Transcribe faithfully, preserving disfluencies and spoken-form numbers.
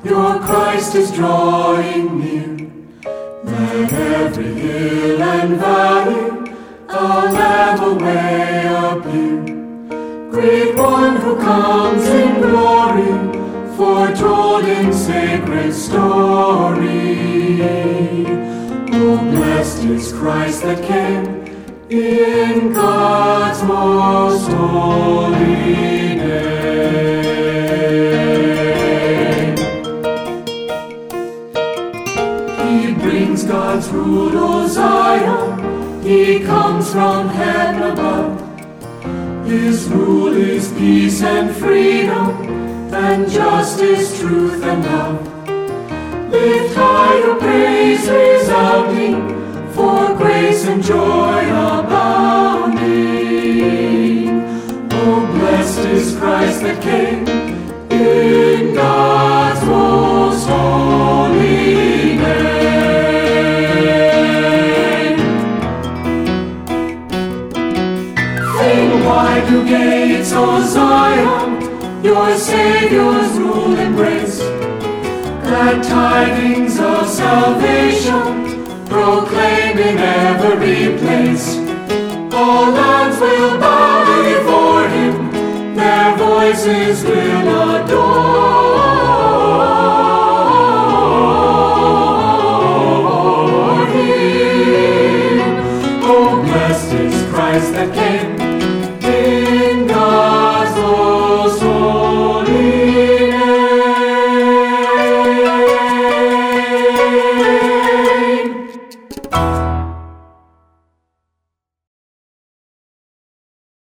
your Christ is drawing near. Let every hill and valley a Lamb away appear. Great One who comes in glory, foretold in sacred story. Oh, blessed is Christ that came in God's most holy name. He brings God's rule, O Zion. He comes from heaven above. His rule is peace and freedom, and justice, truth, and love. Lift high your praise resounding, for grace and joy abounding. Oh, blessed is Christ that came in God's most holy name. Fling wide your gates, O Zion, your Savior's rule embrace. Glad tidings of salvation proclaim in every place. All lands will bow before him, their voices will adore.